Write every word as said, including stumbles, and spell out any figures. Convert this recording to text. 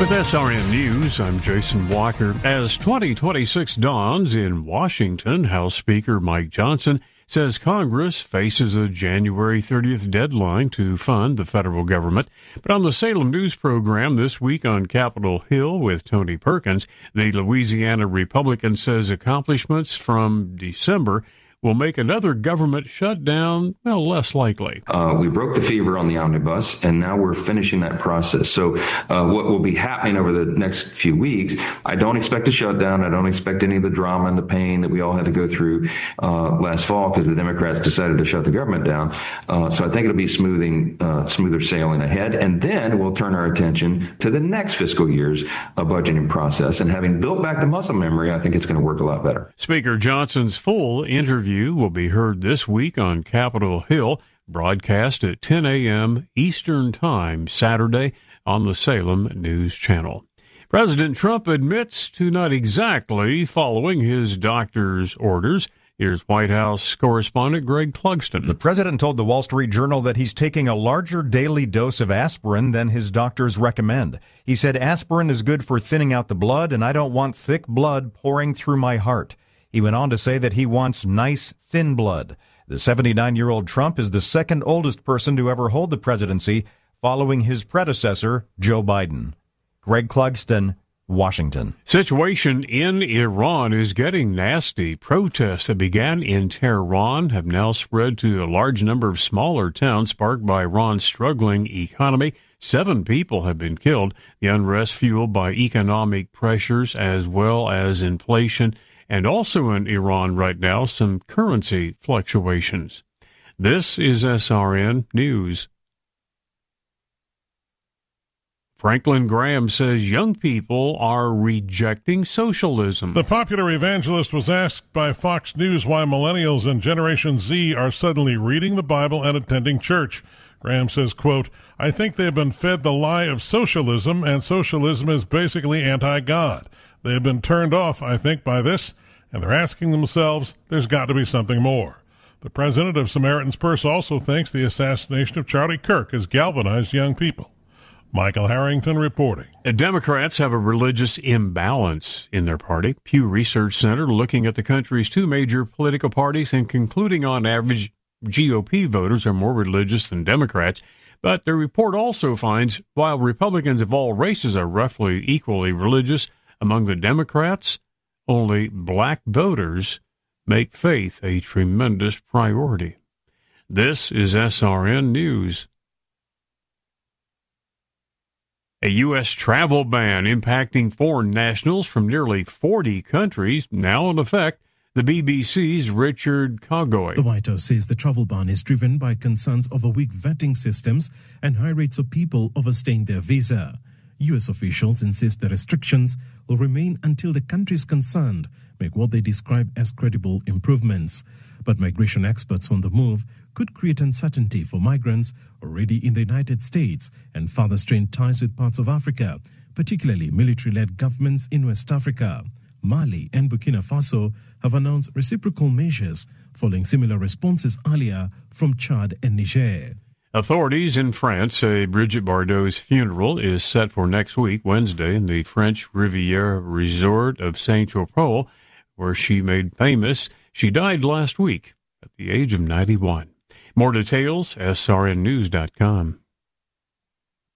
With S R N News, I'm Jason Walker. As twenty twenty-six dawns in Washington, House Speaker Mike Johnson says Congress faces a January thirtieth deadline to fund the federal government. But on the Salem News program this week on Capitol Hill with Tony Perkins, the Louisiana Republican says accomplishments from December will make another government shutdown, well, less likely. Uh, we broke the fever on the omnibus, and now we're finishing that process. So uh, what will be happening over the next few weeks, I don't expect a shutdown. I don't expect any of the drama and the pain that we all had to go through uh, last fall because the Democrats decided to shut the government down. Uh, so I think it'll be smoothing, uh, smoother sailing ahead. And then we'll turn our attention to the next fiscal year's uh, budgeting process. And having built back the muscle memory, I think it's going to work a lot better. Speaker Johnson's full interview will be heard this week on Capitol Hill, broadcast at ten a.m. Eastern Time Saturday on the Salem News Channel. President Trump admits to not exactly following his doctor's orders. Here's White House correspondent Greg Clugston. The president told the Wall Street Journal that he's taking a larger daily dose of aspirin than his doctors recommend. He said aspirin is good for thinning out the blood, and I don't want thick blood pouring through my heart. He went on to say that he wants nice, thin blood. The seventy-nine-year-old Trump is the second oldest person to ever hold the presidency, following his predecessor, Joe Biden. Greg Clugston, Washington. Situation in Iran is getting nasty. Protests that began in Tehran have now spread to a large number of smaller towns, sparked by Iran's struggling economy. Seven people have been killed. The unrest fueled by economic pressures as well as inflation, and also in Iran right now, some currency fluctuations. This is S R N News. Franklin Graham says young people are rejecting socialism. The popular evangelist was asked by Fox News why millennials and Generation Z are suddenly reading the Bible and attending church. Graham says, quote, I think they have been fed the lie of socialism, and socialism is basically anti-God. They have been turned off, I think, by this, and they're asking themselves, there's got to be something more. The president of Samaritan's Purse also thinks the assassination of Charlie Kirk has galvanized young people. Michael Harrington reporting. Democrats have a religious imbalance in their party. Pew Research Center looking at the country's two major political parties and concluding on average G O P voters are more religious than Democrats. But the report also finds while Republicans of all races are roughly equally religious, among the Democrats, only black voters make faith a tremendous priority. This is S R N News. A U S travel ban impacting foreign nationals from nearly forty countries now in effect. The B B C's Richard Cogoy. The White House says the travel ban is driven by concerns over weak vetting systems and high rates of people overstaying their visa. U S officials insist the restrictions will remain until the countries concerned make what they describe as credible improvements. But migration experts on the move could create uncertainty for migrants already in the United States and further strain ties with parts of Africa, particularly military-led governments in West Africa. Mali and Burkina Faso have announced reciprocal measures following similar responses earlier from Chad and Niger. Authorities in France say Brigitte Bardot's funeral is set for next week, Wednesday, in the French Riviera resort of Saint-Tropez, where she made famous. She died last week at the age of ninety-one. More details, S R N news dot com.